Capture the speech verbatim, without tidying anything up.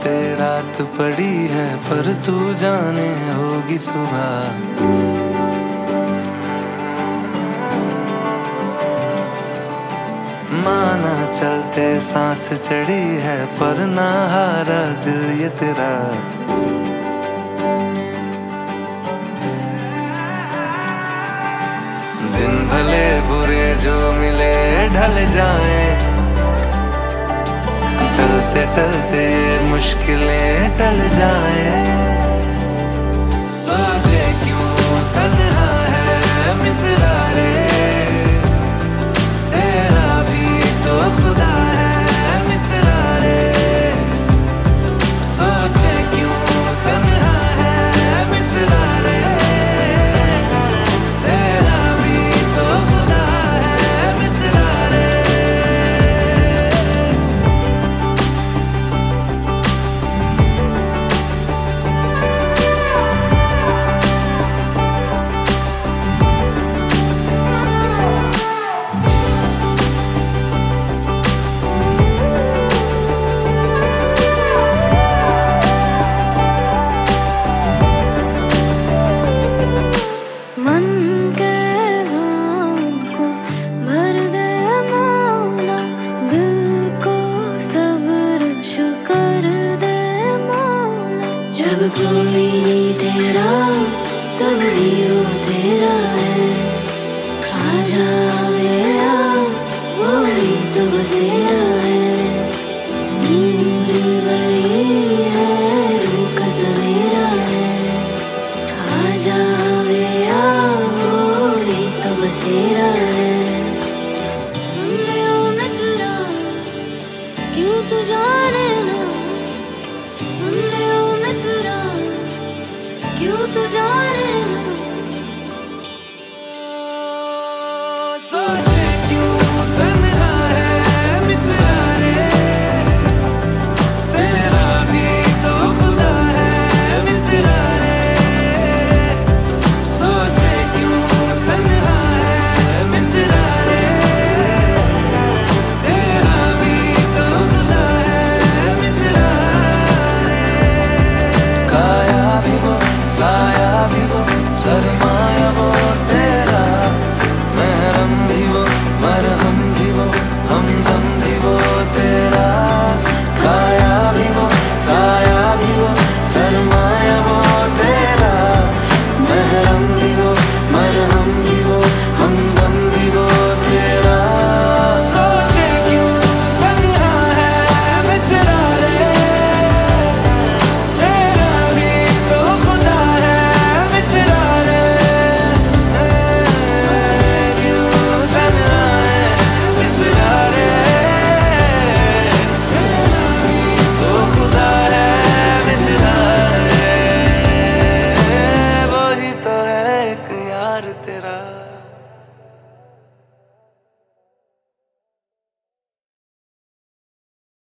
रात रात पड़ी है पर तू जाने होगी सुबह। माना चलते सांस चढ़ी है पर ना हारा दिल ये तेरा। दिन भले बुरे जो मिले ढल जाए, टलते टलते मुश्किलें टल जाए। सोचे क्यों तन्हा है मित्रा रे, तेरा भी तो खुदा है मित्रा रे। सोचे क्यों तन्हा है मित्रा रे, तेरा भी तो खुदा है मित्रा रे। जब कोई नहीं तेरा तब भी वो तेरा है। आजा मेरा वो ही तो बसेरा है। नूर वही है रूह का सवेरा है। आजा मेरा वो ही तो बसेरा है। सुन ले ओ मित्रा क्यों तू जाने ना, सुन ले ओ मित्रा क्यों तू जाने ना। सोचे क्यों तन्हा है मित्रा रे, तेरा भी तो खुदा है मित्रा रे। सोचे क्यों तन्हा है मित्रा रे, तेरा भी तो खुदा है मित्रा रे। काया भी वो साया भी वो सर